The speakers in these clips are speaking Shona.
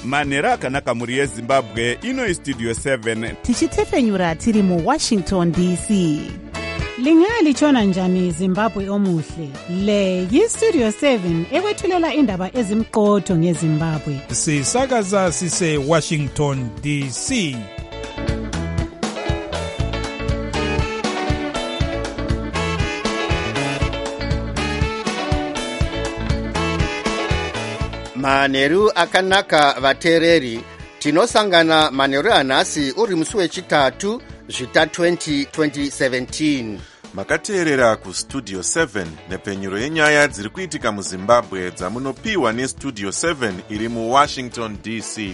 manhero akanaka mhuri yezimbabwe. Ino Studio 7 tichitefenyura tiri muWashington DC. Lingalitshona njani Zimbabwe omuhle? Le yiStudio 7 ekwethulela indaba ezimqotho ngeZimbabwe. Sisakaza sise Washington DC. Manheru akanaka vatereri, tinosangana manheru anhasi uri musi wechitatu zvita 2017. Makateerera kuStudio 7 nepenyuro yenyaya dziri kuitika muZimbabwe dzamunopiwa neStudio 7 iri muWashington DC.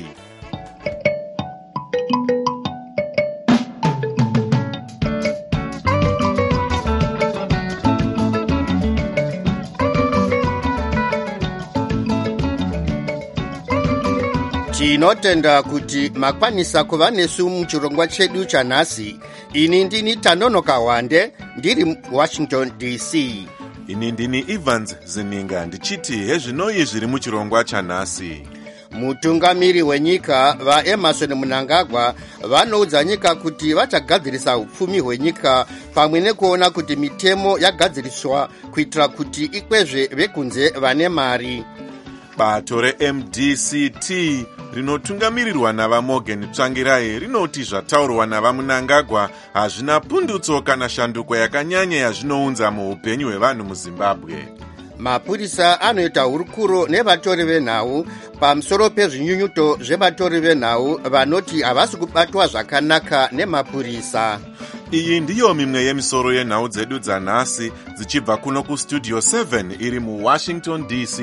Tinotenda kuti makwanisa kuva nesu muchirongwa chedu chanhasi. Ini ndini Tanonoka Wande ndiri Washington DC. Ini ndini Evans Zininga ndichiti hezvinoi zviri muchirongwa chanhasi. Mutungamiri wenyika vaEmerson Mnangagwa vanoudza nyika kuti vachagadzirisa upfumi hwenyika pamwe nekuona kuti mitemo yagadziriswa kuitira kuti ikwezve vekunze vane mari. Bato reMDCT rinotungamirirwa navaMorgan Tsvangirai rinoti zvataurwa navaMnangagwa hazvina pundutso kana shanduko yakanyanya yazvinounza muupenyu hwevanhu muZimbabwe. Mapurisa anoita hurukuro nevatori venhau pamusoro pezvinyunyuto zvevatori venhau vanoti havasi kubatwa zvakanaka nemapurisa. Iyi ndiyo mimwe yemisoro yenhau dzedu dzanhasi dzichibva kuno kuStudio 7 iri muWashington DC.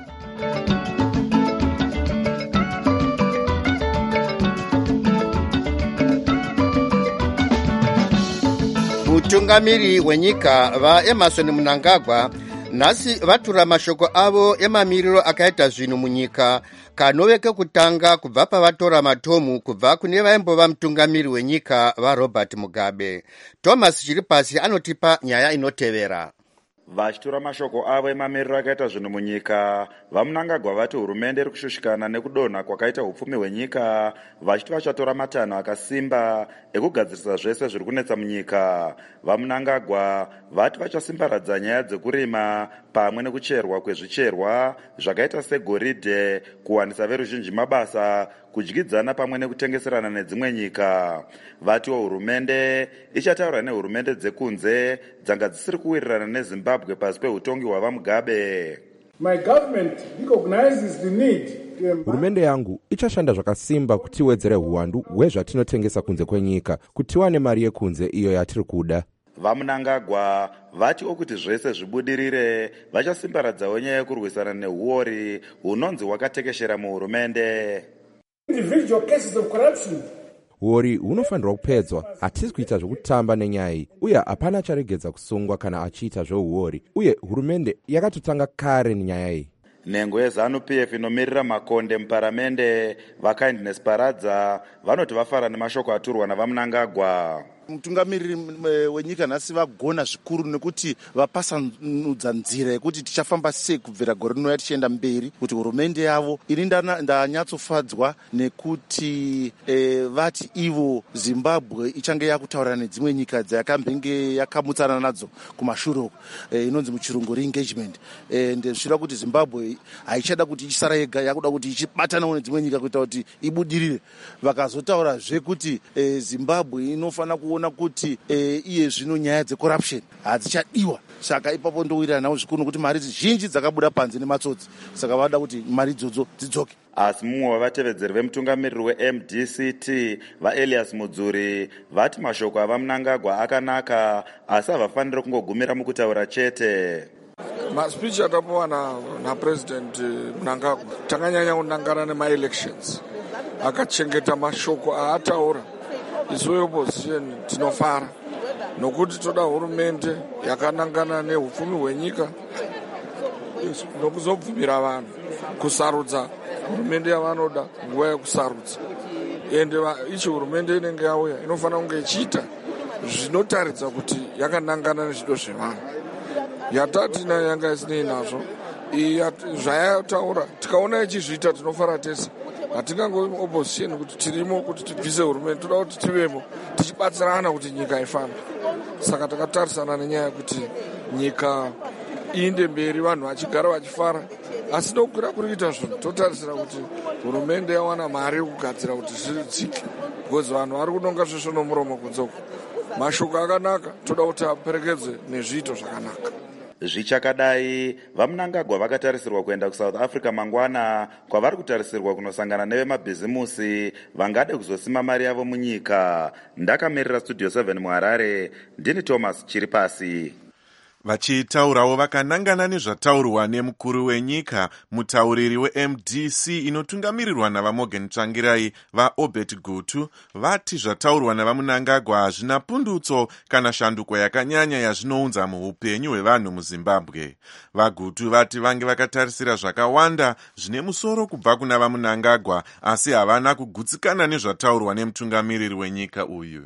Mutungamiri wenyika vaEmerson Mnangagwa nhasi vatura mashoko avo emamiriro akaita zvinhu munyika kanove kekutanga kubva pavatora matomu kubva kune vaimbova mutungamiri wenyika vaRobert Mugabe. Thomas Chiripasi anotipa nyaya inotevera. Vachitora mashoko avo emamiriro akaita zvinhu munyika, vaMnangagwa vati hurumende iri kushushikana nekudonha kwakaita upfumi hwenyika, vachiti vachatora matanho akasimba ekugadzirisa zvese zviri kunetsa munyika. VaMnangagwa vati vachasimbaradza nyaya dzekurima pamwe nekucherwa kwezvicherwa zvakaita segoridhe, kuwanisa veruzhinji mabasa, kudyidzana pamwe nekutengeserana nedzimwe nyika. Vatiwo hurumende ichataura nehurumende dzekunze dzanga dzisiri kuwirirana neZimbabwe pasi peutongi hwavaMugabe. My government recognizes the need. Hurumende yangu ichashanda zvakasimba kuti tiwedzere huwandu hwezvatinotengesa kunze kwenyika, kuti tiwane mari yekunze iyo yatiri kuda. VaMnangagwa vatiwo kuti zvese zvibudirire vachasimbaradzawo nyaya yekurwisana nehuori hunonzi hwakatekeshera muhurumende. Individual cases of corruption. Huori hunofanirwa kupedzwa. Hatisi kuita zvokutamba nenyaya iyi, uye hapana acharegedza kusungwa kana achiita zvehuori, uye hurumende yakatotanga kare nenyaya iyi. Nhengo yeZANU-PF inomirira makonde muparamende vaKindness Paradza vanoti vafara nemashoko aturwa navaMnangagwa. Mutungamiriri wenyika nhasi vagona zvikuru nekuti vapasanudza nzira yekuti tichafamba sei kubvira gore rino tichienda mberi, kuti hurumende yavo ini ndanyatsofadzwa nekuti vati ivo Zimbabwe ichange yakutaura nedzimwe nyika dzayakambenge yakamutsana nadzo kumashure inonzi muchirungu re-engagement, ndezvira kuti Zimbabwe haichada kuti ichisara yega, yakuda kuti ichibatanawo nedzimwe nyika kuita kuti ibudirire. Vakazotaurazve kuti Zimbabwe inofana kuona kuti iye zvino nyaya dzecorruption hadzichadiwa, saka ipapo ndowirana nawo zvikuru nokuti mari zhinji dzakabuda panze nematsotsi, saka vada kuti mari idzodzo dzidzoke. Asi mumwe wavatevedzeri vemutungamiriri weMDCT vaElias Mudzuri vati mashoko avaMnangagwa akanaka, asi havafaniri kungogumira mukutaura chete. Maspeech atapuwa naPresident Mnangagwa takanyanya kunangana nemaelections, akachengeta mashoko aataura. Isu opposition tinofara nokuti toda hurumende yakanangana neupfumi hwenyika nokuzobvumira vanhu kusarudza hurumende yavanoda nguva yekusarudza. Ende ichi hurumende inenge yauya inofanira kunge ichiita zvinotaridza kuti yakanangana nezvido zvevanhu. Yatati yanga isinei nazvo zvayataura tikaona ichizviita tinofara tese. hatingangovi opposition kuti tirimo kuti tibvise hurumende, toda kuti tivemo tichibatsirana kuti nyika ifambe. Saka takatarisana nenyaya yekuti nyika iinde mberi, vanhu vachigara vachifara. Asi nokukwira kuri kuita zvinhu totarisira kuti hurumende yawana mari yekugadzira kuti zvidzike, because vanhu vari kudonga zvesvo nomuromo kudzoko. Mashoko akanaka, toda kuti aperekedze nezviito zvakanaka. Zvichakadai, vaMnangagwa vakatarisirwa kuenda kuSouth Africa mangwana, kwavari kutarisirwa kunosangana nevemabhizimusi vangade kuzosima mari yavo munyika. Ndakamirira Studio 7 muHarare, ndini Thomas Chiripasi. Vachitaurawo vakanangana nezvataurwa nemukuru wenyika, mutauriri weMDC inotungamirirwa navaMorgan Tsvangirai vaObert Gutu, vati zvataurwa navaMnangagwa hazvina pundutso kana shanduko yakanyanya yazvinounza muupenyu hwevanhu muZimbabwe. VaGutu vati vange vakatarisira zvakawanda zvine musoro kubva kuna vaMnangagwa, asi havana kugutsikana nezvataurwa nemutungamiriri wenyika uyu.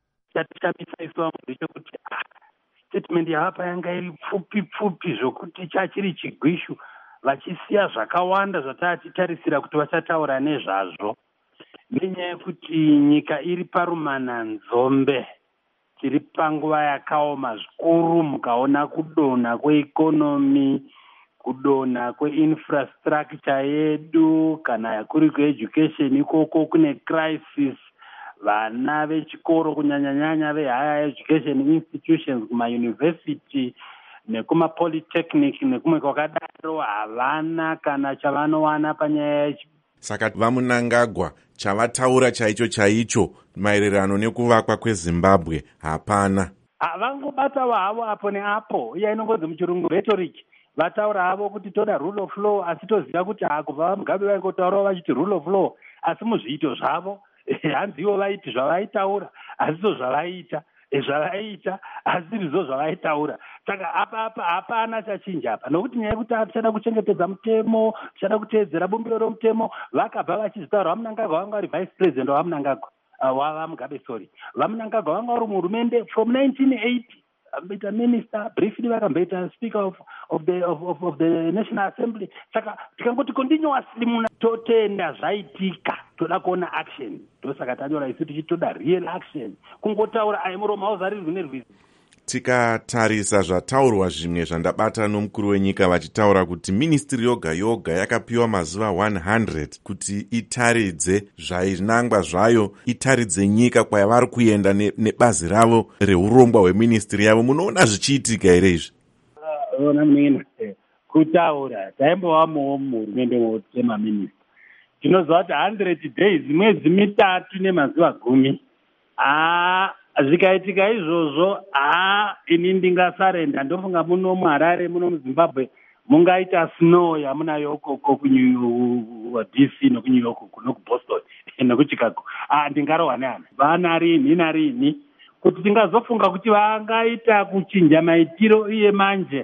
Statement yapa yanga iri pfupi zvokuti chachiri chigwishu, vachisiya zvakawanda zvatatiitarisira kuti vachataura nezvazvo. Nenyaya yekuti nyika iri parumana nzombe, tiri panguva yakaoma zvikuru, mukaona kudonha kweikonomi, kudonha kweinfrastructure yedu, kana kuri kueducation ikoko kune crisis. Vana vechikoro kunyanya vehigher education institutions kumauniversity nekumapolytechnic nekumwe kwakadaro havana kana chavanowana panyaya. Saka vaMnangagwa chavataura chaicho maererano nekuvakwa kweZimbabwe hapana. Vangobatawo havo apo neapo, iya inongonzi muchirungu rhetoric. Vataura havo kuti toda rule of law, asi toziva kuti kubva vaMugabe vaingotaurawo vachiti rule of law, asi muzviito zvavo hanzivo vaiti zvavaitaura, hazvo zvavaita, hazvirizvo zvavaitaura. Saka apa hapana chachinja apa, nokuti nyaya yekuti tichada kuchengetedza mutemo, tichada kuteedzera bumbiro romutemo, vakabva vachizvitaura. vaMnangagwa vanga vari vice president vaMugabe, vaMnangagwa vanga vari muhurumende from 1980. Vakamboita minister, briefly vakamboita speaker of the National Assembly. Saka tikangoti continuously muna totenda zvaitika, toda kuona action. Ndosaka tanyora isu tichitoda real action. Kungotaura aimuromo hauzarirwi nerwizi. Tikatarisa zvataurwa zvimwe zvandabata nomukuru wenyika vachitaura kuti ministry yoga yakapiwa mazuva 100 kuti itaridze zvainangwa zvayo, itaridze nyika kwayavari kuenda nebazi ravo reurongwa hweministry yavo. Munoona zvichiitika here izvi? Ona munena kutaura taimbovamo muhurumende yemaminista, tinoziva kuti 100 days, mwedzi 3 nemazuva 10. Zvikaitika izvozvo, ini ndingasarenda. Ndofunga muno muHarare, muno muZimbabwe, mungaita snow yamunayo ukoko kuDC nokuNew York nokuBoston nokuChicago. Ndingarohwa neana. Vana rini kuti tingazofunga kuti vangaita kuchinja maitiro iye manje.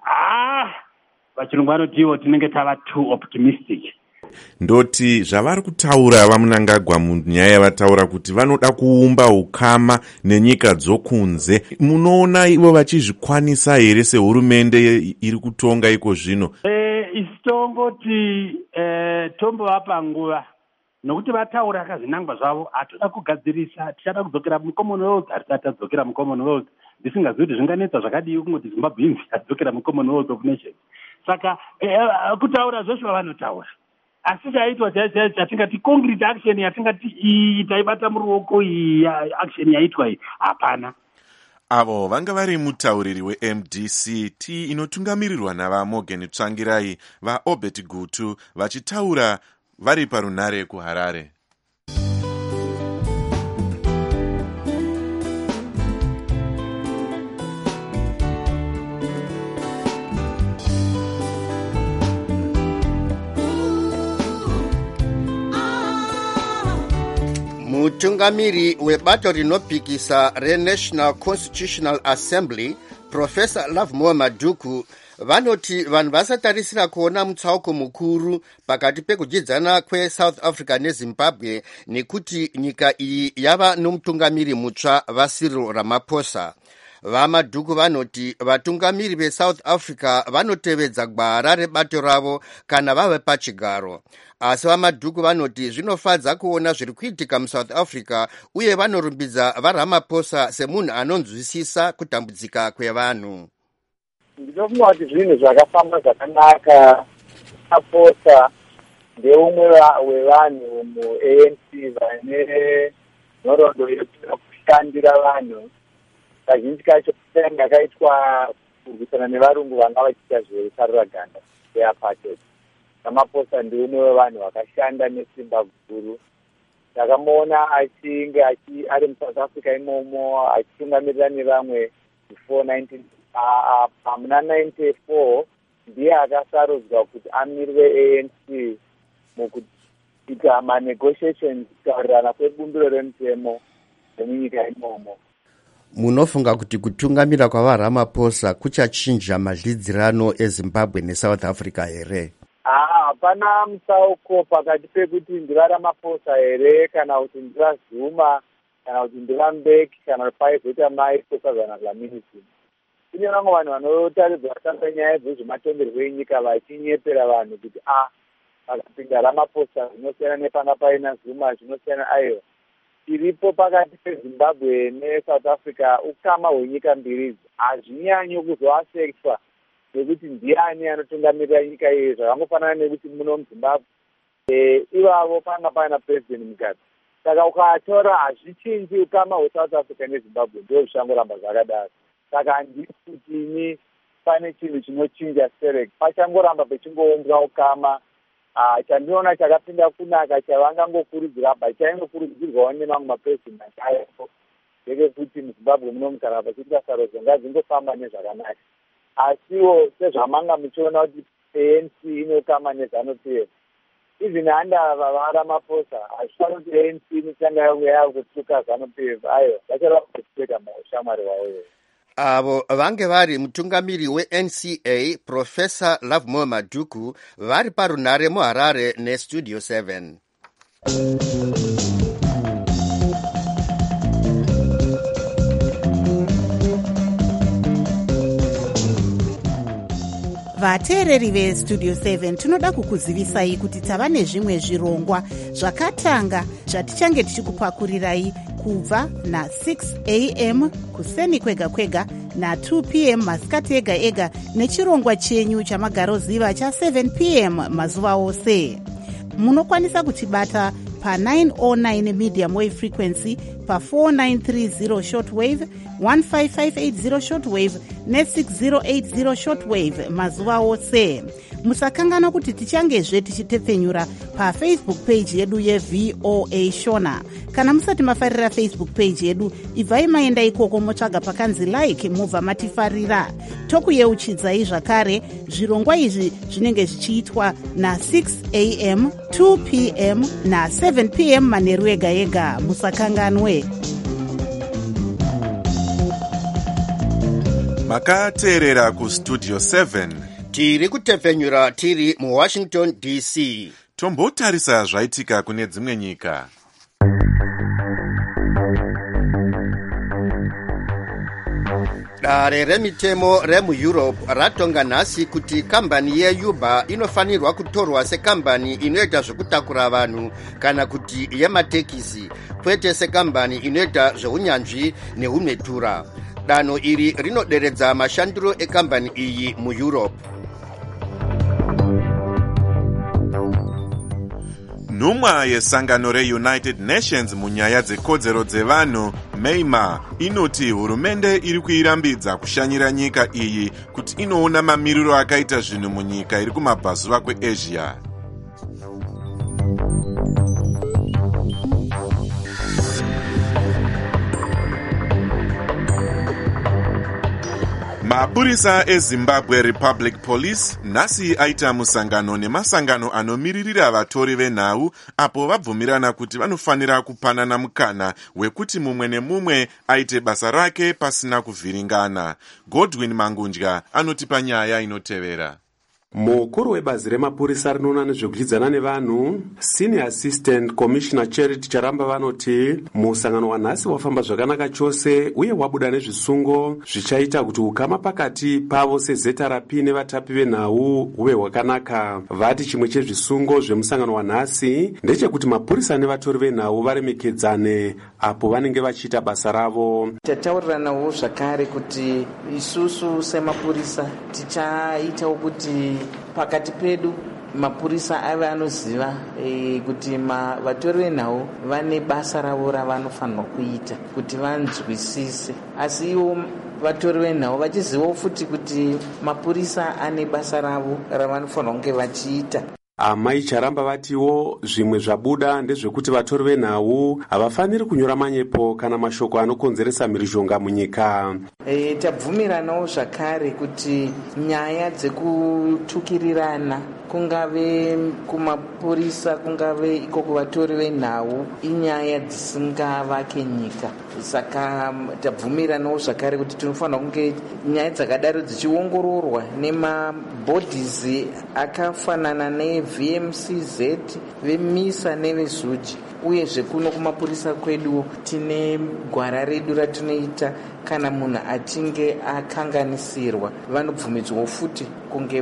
Vachirungu vanotiwo tinenge tava too optimistic. Ndoti zvavari kutaura vaMnangagwa munyaya yavataura kuti vanoda kuumba ukama nenyika dzokunze. Munoona ivo vachizvikwanisa here sehurumende iri kutonga iko zvino? Isi tongoti tombovapa nguva, nokuti vataura akazvinangwa zvavo. Hatoda kugadzirisa, tichada kudzokera muCommonwealth, hatisati tadzokera muCommonwealth. Ndisingazivi kuti zvinganetsa zvakadii kungoti Zimbabwe hadzokera muCommonwealth of Nations. Saka kutaura zveshe vanotaura, asi chaitwa chatingati concrete action yatingati taibata muruoko action yaitwa iyi hapana. Avo vanga vari mutauriri weMDC inotungamirirwa navaMorgan Tsvangirai vaObert Gutu vachitaura vari parunare kuHarare. Mutungamiri webato rinopikisa reNational Constitutional Assembly, Professor Lovemore Maduku, vanoti vanhu vasatarisira kuona mutsauko mukuru pakati pekudyidzana kweSouth Africa neZimbabwe nekuti nyika iyi yava nomutungamiri mutsva vaCyril Ramaphosa. vamadhuku vanoti vatungamiri veSouth Africa vanotevedza gwara rebato ravo kana vave pachigaro, asi vamadhuku vanoti zvinofadza kuona zviri kuitika muSouth Africa uye vanorumbidza vaRamaphosa semunhu anonzwisisa kutambudzika kwevanhu. Ndinofunga kuti zvinhu zvakafamba zvakanaka. Ramaphosa ndeumwe wevanhu muANC vane nhoroondo yekushandira vanhu. Kazhinji kacho kutanga akaitwa kurwisana nevarungu vanga vachiita zvekaruraganda yeapartheid. Ramaphosa ndiumwe wevanhu vakashanda nesimba guru. Ndakamuona achinge ari muSouth Africa imomo achitungamirira nevamwe before muna 94 ndiye akasarudzwa kuti amirire ANC mukuita manegotiations kutaurirana kwebumbiro remutemo remunyika imomo. Munofunga kuti kutungamira kwavaRamaphosa kuchachinja madlidzirano eZimbabwe neSouth Africa here? Hapana musauko pakati pekuti ndiva Ramaphosa here kana kuti ndiva Zuma kana kuti ndiva Mbeki kana kuti paizoita mai Nkosazana Dlamini-Zuma. Kune vamwe vanhu vanotaridzwa kutamba nyaya dzezvematongerwo enyika vachinyepera vanhu kuti pakapinda Ramaphosa zvinosiyana nepanga paina Zuma zvinosiyana aiyo. Iripo pakati peZimbabwe neSouth Africa ukama hwenyika mbiri idzi hazvinyanyi kuzoasektwa nekuti ndiani anotungamirira nyika iyi. Zvakangofanana nekuti muno muZimbabwe ivavo panga paina president Mugabe. Saka ukatora hazvichinji ukama hweSouth Africa neZimbabwe ndo zvichangoramba zvakadaro. Saka handisi kuti pane chinhu chinochinja serek pachangoramba pechingoumbwa ukama. Chandinoona chakapinda kunaka chavangangokurudzira chaingokurudzirwawo nemamwe mapresident aipo ndekekuti muZimbabwe muno kana pachiita sarudzo ngadzingofamba nezvakanaka. Asiwo sezvamanga muchiona kuti ANC inokama neZANU-PF even handava vaRamaphosa hazvifana kuti ANC inotanga yavo kutuka ZANU-PF ayo vacharamba kucheka maushamwari wawoyo. Avo vange vari mutungamiri weNCA Professor Lovemore Madhuku vari parunhare muHarare neStudio 7. vateereri veStudio 7 tinoda kukuzivisai kuti tava nezvimwe zvirongwa zvakatanga zvatichange tichikupakurirai kubva na6 am kuseni kwega kwega na2 pm masikati ega ega nechirongwa chenyu chamagaroziva cha7 pm mazuva ose. Munokwanisa kutibata pa909 medium wave frequency, pa4930 shortwave, 15580 shortwave ne6080 shortwave mazuva ose. Musakangana kuti tichangezve tichitepfenyura pafacebook page yedu yeVOA Shona. Kana musati mafarira Facebook page yedu, ibvai maenda ikoko motsvaga pakanzi like mubva matifarira. Tokuyeuchidzai zvakare zvirongwa izvi zvinenge zvichiitwa na6 am, 2 pm na7 pm manheru ega ega. Musakanganwe. Makateerera kuStudio 7. Tiri kutepfenyura tiri muWashington DC. Tombotarisa zvaitika kune dzimwe nyika. Dare remitemo remuEurope ratonga nhasi kuti kambani yeUber inofanirwa kutorwa sekambani inoita zvekutakura vanhu kana kuti yematekisi, kwete sekambani inoita zveunyanzvi neumhetura. Danho iri rinoderedza mashandiro ekambani iyi muEurope. Nhumwa yesangano reUnited Nations munyaya dzekodzero dzevanhu, Meima, inoti hurumende iri kuirambidza kushanyira nyika iyi kuti inoona mamiriro akaita zvinhu munyika iri kumabvazuva kweAsia. Mapurisa eZimbabwe Republic Police nhasi aita musangano nemasangano anomiririra vatori venhau apo vabvumirana kuti vanofanira kupanana mukana wekuti mumwe nemumwe aite basa rake pasina kuvhiringana. Godwin Mangundya anotipa nyaya inotevera. Mukuru webazi remapurisa rinoona nezvekudyidzana nevanhu, Senior Assistant Commissioner Charity Charamba vanoti musangano wanhasi wafamba zvakanaka chose uye wabuda nezvisungo zvichaita kuti ukama pakati pavo seZRP nevatapi venhau huve hwakanaka. Vati chimwe chezvisungo zvemusangano wanhasi ndechekuti mapurisa nevatori venhau varemekedzane apo vanenge vachiita basa ravo. Tatauriranawo zvakare kuti isusu semapurisa tichaitawo kuti pakati pedu mapurisa ave anoziva kuti vatori venhau vane basa ravo ravanofanirwa kuita kuti vanzwisise, asi ivo vatori venhau vachizivawo futi kuti mapurisa ane basa ravo ravanofanirwa kunge vachiita. Amai Charamba vatiwo zvimwe zvabuda ndezvekuti vatori venhau havafaniri kunyora manyepo kana mashoko anokonzeresa mhirizhonga munyika. Tabvumiranawo zvakare kuti nyaya dzekutukirirana kungave kumapurisa kungave iko kuvatori venhau inyaya dzisingavake nyika. Saka tabvumiranawo zvakare kuti tinofanira kunge nyaya dzakadaro dzichiongororwa nemabhodhis akafanana neVMCZ, veMISA neveZUJI. Uyezve kuno kumapurisa kwedu tine gwara redu ratinoita kana munhu achinge akanganisirwa vanobvumidzwawo futi kunge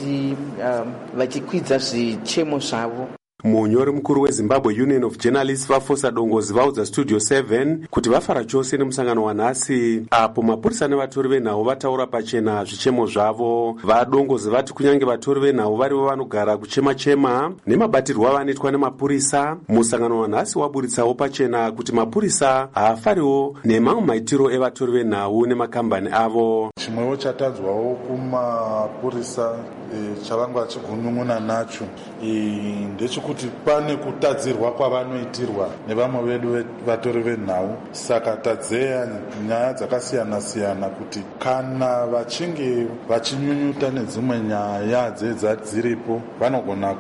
vachikwidza zvichemo zvavo. Munyori mukuru weZimbabwe Union of Journalists vafosa dongozi vaudza Studio 7 kuti vafara chose nemusangano wanhasi apo mapurisa nevatori venhau vataura pachena zvichemo zvavo. Vadongozi vati kunyange vatori venhau varivo vanogara kuchema-chema nemabatirwo avanoitwa nemapurisa, musangano wanhasi waburitsawo pachena kuti mapurisa haafariwo nemamwe maitiro evatori venhau nemakambani avo. Chimwewo chatanzwawo kumapurisa chavanga vachigunun'una nacho ndechekuti pane kutadzirwa kwavanoitirwa nevamwe vedu vatori venhau. Saka tadzeya nyaya dzakasiyana-siyana kuti kana vachinge vachinyunyuta nedzimwe nyaya dziripo vanogona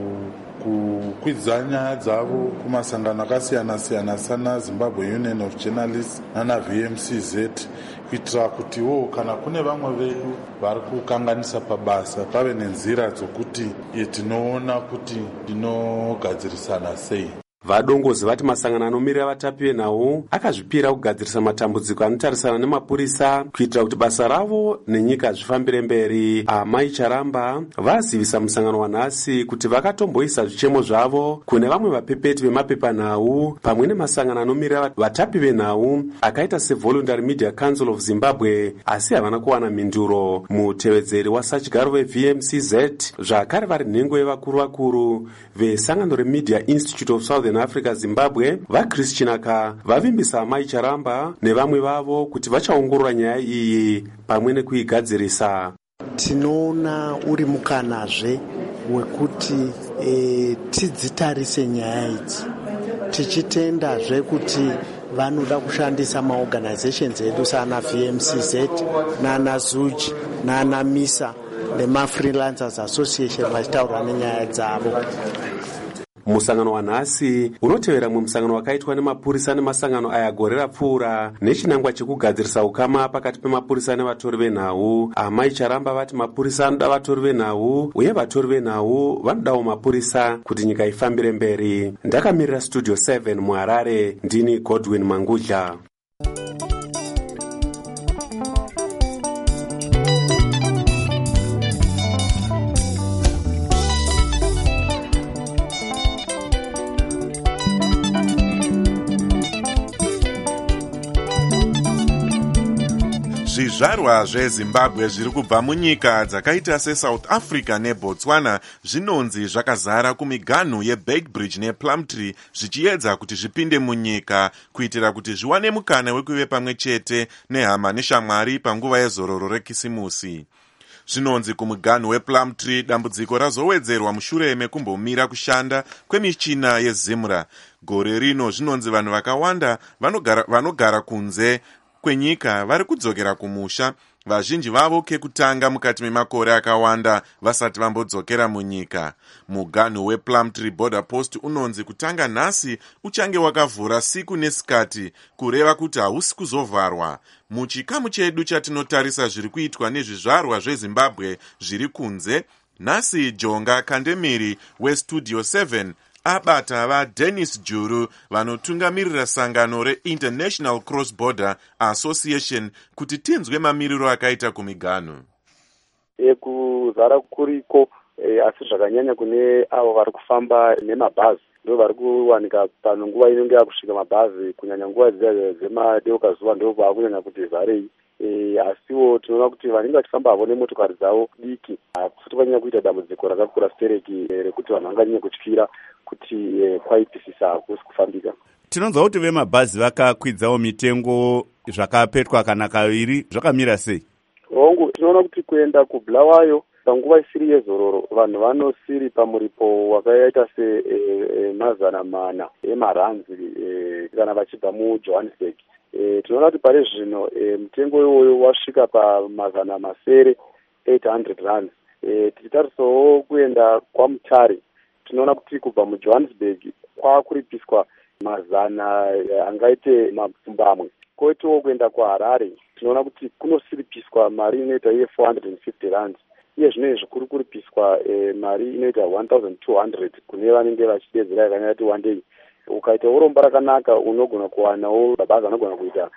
kukwidza nyaya dzavo kumasangano akasiyana-siyana sana Zimbabwe Union of Journalists nana VMCZ kuitira kutiwo kana kune vamwe vedu vari kukanganisa pabasa pave nenzira dzokuti tinoona kuti tinogadzirisana sei. Vadongozi vati masangano anomirira vatapi venhau akazvipira kugadzirisa matambudziko anotarisana nemapurisa kuitira kuti basa ravo nenyika zvifambire mberi. Amai Charamba vazivisa musangano wanhasi kuti vakatomboisa zvichemo zvavo kune vamwe vapepeti vemapepanhau pamwe nemasangano anomirira vatapi venhau akaita seVoluntary Media Council of Zimbabwe, asi havana kuwana mhinduro. Mutevedzeri wasachigaro veVMCZ zvakare vari nhengo yevakuru vesangano reMedia Institute of Southern Africa Zimbabwe vaChris Chinaka vavimbisa amai Charamba nevamwe vavo kuti vachaongorora nyaya iyi pamwe nekuigadzirisa. Tinoona uri mukanazve wekuti tidzitarise nyaya idzi tichitendazve kuti vanoda kushandisa maorganizations edu sana VMCZ nana ZUJI nana MISA nemaFreelancers Association vachitaura nenyaya dzavo. Musangano wanhasi unotevera mumwe musangano wakaitwa nemapurisa nemasangano aya gore rapfuura nechinangwa chekugadzirisa ukama pakati pemapurisa nevatori venhau. Amai Charamba vati mapurisa anoda vatori venhau uye vatori venhau vanodawo mapurisa kuti nyika ifambire mberi. Ndakamirira Studio 7 muHarare, ndini Godwin Mangudla. Zvizvarwa zveZimbabwe zviri kubva munyika dzakaita seSouth Africa neBotswana zvinonzi zvakazara kumiganhu yeBeitbridge nePlumtree zvichiedza kuti zvipinde munyika kuitira kuti zviwane mukana wekuve pamwe chete nehama neshamwari panguva yezororo rekisimusi. Zvinonzi kumuganhu wePlumtree dambudziko razowedzerwa mushure mekumbomira kushanda kwemichina yeZimra. Gore rino zvinonzi vanhu vakawanda vanogara kunze kwenyika vari kudzokera kumusha, vazhinji vavo kekutanga mukati memakore akawanda vasati vambodzokera munyika. Muganhu wePlumtree Border Post unonzi kutanga nhasi uchange wakavhura siku nesikati, kureva kuti hausi kuzovharwa. Muchikamu chedu chatinotarisa zviri kuitwa nezvizvarwa zveZimbabwe zviri kunze, Nhasi Jonga Kandemiri weStudio 7 abata vaDennis Juru vanotungamirira sangano reInternational Cross Border Association kuti tinzwe mamiriro akaita kumiganhu. Kuzara kuriko asi zvakanyanya kune avo vari kufamba nemabhazi ndo vari kuwanika pano nguva inenge yakusvika mabhazi kunyanya nguva dzemadeuka zuva ndo vakunyanya kuti zarei. Asiwo tinoona kuti vanenge vachifamba havo nemotokari dzavo diki hakusati kwanyanya kuita dambudziko rakakura stereki rekuti vanhu vanganyanya kutyira kuti kwaipisisa hakusi kufambika. Tinonzwa kuti vemabhazi vakakwidzawo mitengo zvakapetwa kana kaviri, zvakamira sei? Hongu, tinoona kuti kuenda kuBulawayo panguva isiri yezororo vanhu vanosiri pamuripo wakaita semazana mana emaranzi kana vachibva muJohannesburg. Tinoona kuti pari zvino mutengo iwoyo wasvika pamazana masere 800 rands. Tichitarisawo kuenda kwaMutare tinoona kuti kubva muJohannesburg kwakuripiswa mazana angaite mapfumbamwe. Koitawo kuenda kuHarare tinoona kuti kunosiripiswa mari inoita ye450 rands. Iye zvinezvi kuri kuripiswa mari inoita 1200 kune vanenge vachidedzera yakanyati one day. Ukaita uromba rakanaka unogona kuwanawo mabhazi anogona kuita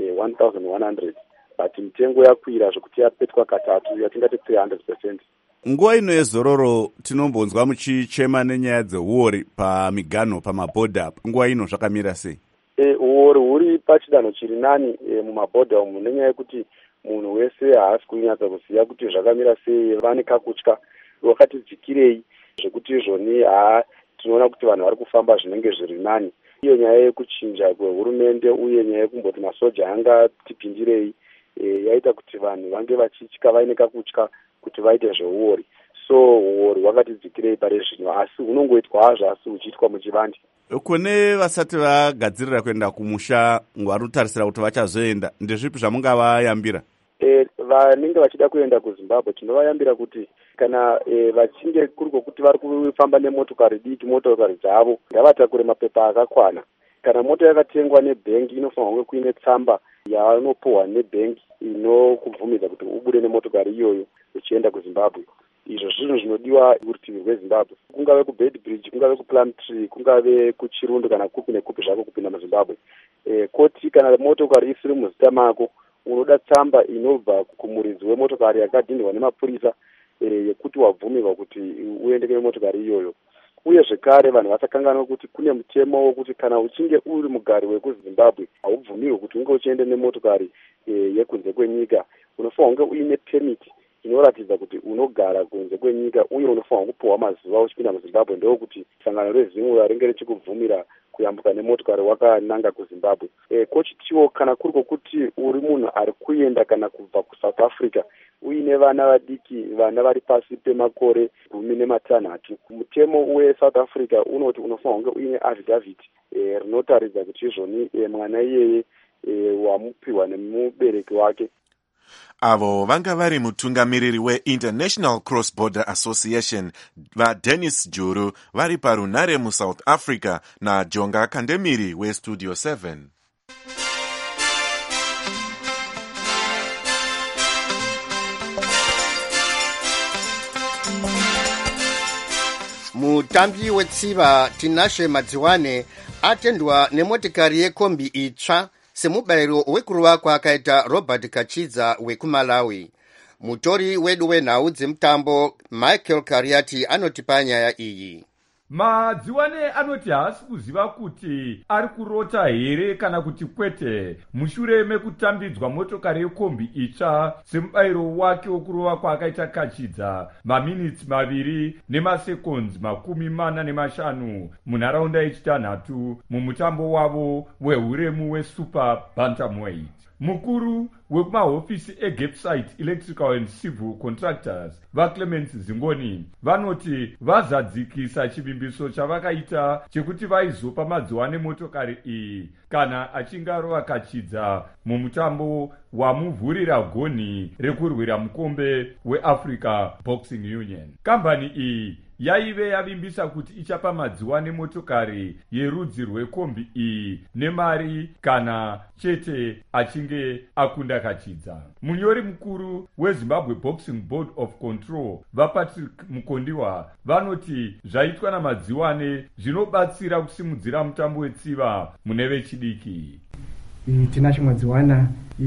1100, but mitengo yakwira zvokuti yapetwa katatu yatingati 300%. Nguva ino yezororo tinombonzwa muchichema nenyaya dzeuori pamiganho pamabhodha. Nguva ino zvakamira sei? Uori huri pachidanho chiri nani mumabhodha umu nenyaya yekuti munhu wese haasi kunyatsa kuziva kuti zvakamira sei, vane kakutya wakati dzikirei zvekuti izvoni tinoona kuti vanhu vari kufamba zvinenge zviri nani. Iyo nyaya yekuchinja kwehurumende uye nyaya yekumboti masoja anga tipindirei yaita kuti vanhu vange vachitya vaine kakutya kuti vaite zveuori. So uori wakati dzikirei pari zvino asi hunongoitwa hazvo asi huchiitwa muchivandi. Kune vasati vagadzirira kuenda kumusha vari kutarisira kuti vachazoenda, ndezvipi zvamungavayambira? Vanenge vachida kuenda kuZimbabwe tinovayambira kuti kana vachinge kuri kwokuti vari kufamba nemotokari diki, motokari dzavo ngavatakure mapepa akakwana. Kana mota yakatengwa nebhengi inofanirwa kunge kuine tsamba yavanopuhwa nebhengi inokubvumidza kuti ubude nemotokari iyoyo uchienda kuZimbabwe. Izvo zvinhu zvinodiwa kurutivi rweZimbabwe, kungave kuBedbridge, kungave kuPlumtree, kungave kuChirundo kana kupi nekupi zvako kupinda muZimbabwe. Koti kana motokari isiri muzita mako unoda tsamba inobva kumuridzi wemotokari yakadhinirwa nemapurisa yekuti wabvumirwa kuti uendeke nemotokari iyoyo. Uye zvekare vanhu vasakanganwa kuti kune mutemo wokuti kana uchinge uri mugari wekuZimbabwe haubvumirwi kuti unge uchienda nemotokari yekunze kwenyika. Unofanirwa kunge uine permit inoratidza kuti unogara kunze kwenyika uye unofanirwa kupuhwa mazuva uchipinda muZimbabwe ndokuti sangano reZimura ringe richikubvumira kuyambuka nemotokari wakananga kuZimbabwe. Kochitiwo kana kuri kwokuti uri munhu ari kuenda kana kubva kuSouth Africa uine vana vadiki, vana vari pasi pemakore 16, mutemo weSouth Africa unoti unofanirwa kunge uine affidavit rinotaridza kuti izvoni mwana iyeye wamupiwa nemubereki wake. Avo vanga vari mutungamiriri weInternational Cross Border Association vaDennis Juru vari parunare muSouth Africa naJonga Kandemiri weStudio 7. Mutambi wetsiva Tinashe Madziwane atendwa nemotikari yekombi itsva semubayiro wekuruva kwakaita Robert Kachidza wekuMalawi. Mutori wedu wenhau dzemutambo Michael Kariati anotipa nyaya iyi. Madziwane anoti haasi kuziva kuti ari kurota here kana kuti kwete mushure mekutambidzwa motokari yekombi itsva semubayiro wake wokurova kwaakaita Kachidza maminitsi 2 nemasekonzi 45 munharaunda yechitanhatu mumutambo wavo wehuremu weSuper Bantamweight. Mukuru wekumahofisi eGapsite Electrical and Civil Contractors vaClemens Zingoni vanoti vazadzikisa chivimbiso chavakaita chekuti vaizopa Madziwane motokari iyi kana achinge arova Kachidza mumutambo wamuvhurira gonhi rekurwira mukombe weAfrica Boxing Union. Kambani iyi yaive yavimbisa kuti ichapa madziwane motokari yerudzi rwekombi iyi nemari kana chete achinge akunda kachidza. Munyori mukuru weZimbabwe Boxing Board of Control vaPatrick Mukondiwa vanoti zvaitwa namadziwane zvinobatsira kusimudzira mutambo wetsiva mune vechidiki. Tinashe madziwana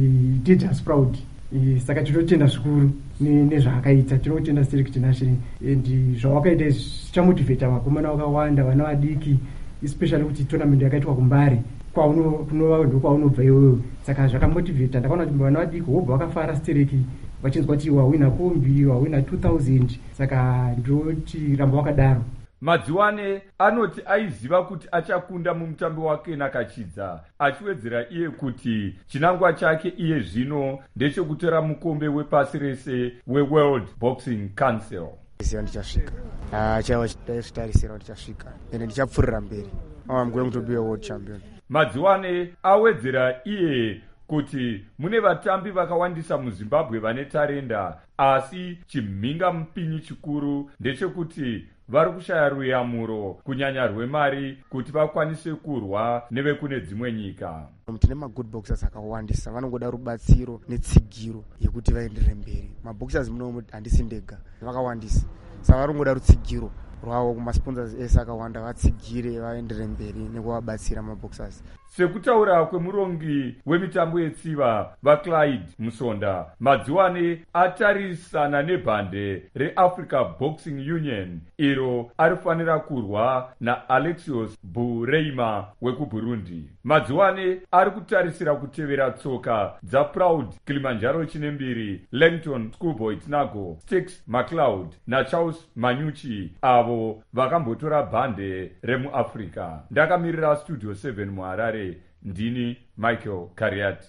did us proud, saka tinotenda zvikuru nezvaakaita. Tinotenda Stereki Tinashe and zvawakaita zvichamotivheta vakomana vakawanda, vana vadiki, especially kuti tournament yakaitwa kuMbare kunova ndokwaunobva iwewe, saka zvakamotivheta. Ndakaona kuti vana vadiki wobva vakafara Stereki vachinzwa kuti wawina kombi, wawina 2000, saka ndoti ramba wakadaro. Madziwane anoti aiziva kuti achakunda mumutambo wake nakachidza, achiwedzera iye kuti chinangwa chake iye zvino ndechekutora mukombe wepasi rese weWorld Boxing Council. Ndichasvika chaiva chitarisira kuti ndichasvika ende ndichapfuurira mberi. I'm going to be a world champion. Madziwane awedzera iye kuti mune vatambi vakawandisa muZimbabwe vane tarenda, asi chimhinga mupinyi chikuru ndechekuti vari kushaya ruyamuro kunyanya rwemari kuti vakwanise kurwa nevekune dzimwe nyika. Tine magood boxers akawandisa, vanongoda rubatsiro netsigiro yekuti vaendere mberi. Maboxers munomu handisi ndega, vakawandisa, saka varongoda rutsigiro rwavo kumasponsors ese akawanda, vatsigire vaendere mberi nekuvabatsira maboxers. Sekutaura kwemurongi wemitambo yetsiva vaClyde Musonda, Madziwane atarisana nebhande reAfrica Boxing Union iro arifanira kurwa naAlexios Bureima wekuBurundi. Madziwane ari kutarisira kutevera tsoka dzaProud Kilimanjaro Chinembiri, Langton Schoolboy Tnago, Stix McLeod naCharles Manyuchi avo vakambotora bhande remuAfrica. Ndakamirira Studio 7 muHarare. Ndini Michael Kariati.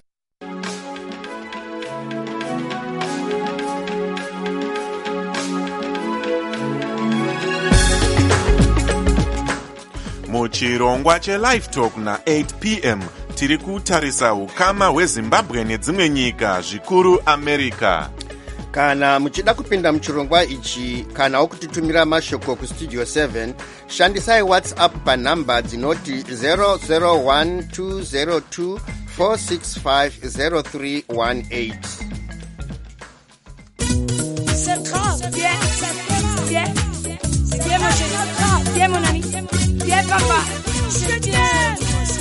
Muchirongwa cheLive Talk na8 p.m. tiri kutarisa ukama hweZimbabwe nedzimwe nyika zvikuru America. Kana muchida kupinda muchirongwa ichi kana okutitumira mashoko kustudio 7, shandisai WhatsApp panamba dzinoti 0012024650318. C'est grand, bien, bien, bien mon chéri, bien mon ami, bien papa, je te tiens.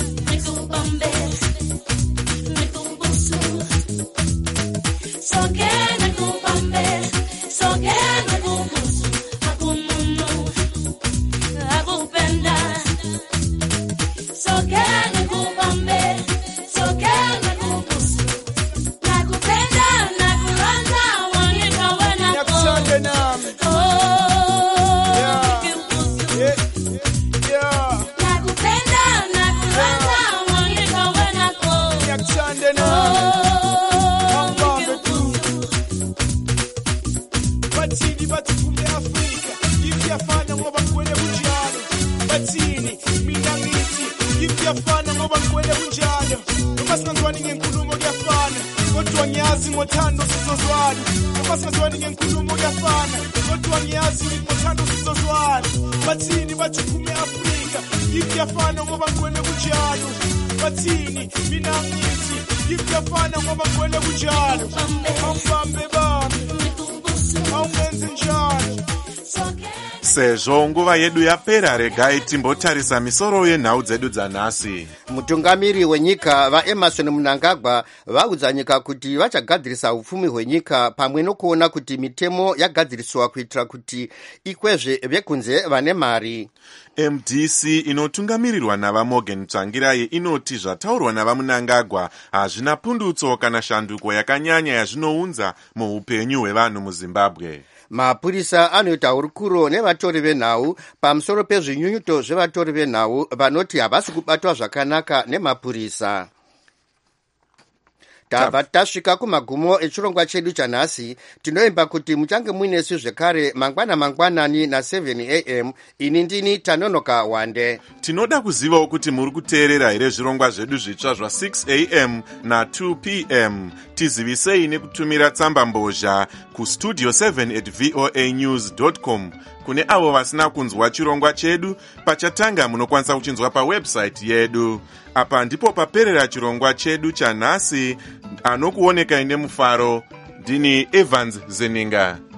Sezvo nguva yedu yapera, regai timbotarisa misoro yenhau dzedu dzanhasi. Mutungamiri wenyika vaEmerson Mnangagwa vaudza nyika kuti vachagadzirisa upfumi hwenyika pamwe nokuona kuti mitemo yagadziriswa kuitira kuti ikwezve vekunze vane mari. MDC inotungamirirwa navaMorgan Tsvangirai inoti zvataurwa navaMnangagwa hazvina pundutso kana shanduko yakanyanya yazvinounza muupenyu hwevanhu muZimbabwe. Mapurisa anoita hurukuro nevatori venhau pamusoro pezvinyunyuto zvevatori venhau vanoti havasi kubatwa zvakanaka nemapurisa. Tabva tasvika kumagumo echirongwa chedu chanhasi. Tinoimba kuti muchange muinesu zvekare mangwanani na7 am. Ini ndini Tanonoka Wande. Tinoda kuzivawo kuti muri kuteerera here zvirongwa zvedu zvitsva zva6 am na2 pm. Tizivisei nekutumira tsamba mbozha kustudio7@voanews.com kune avo vasina kunzwa chirongwa chedu, pachatanga munokwanisa kuchinzwa pawebsite yedu. Apa ndipo paperera chirongwa chedu chanhasi. Anokuonekai nemufaro ndini Evans Zeninga.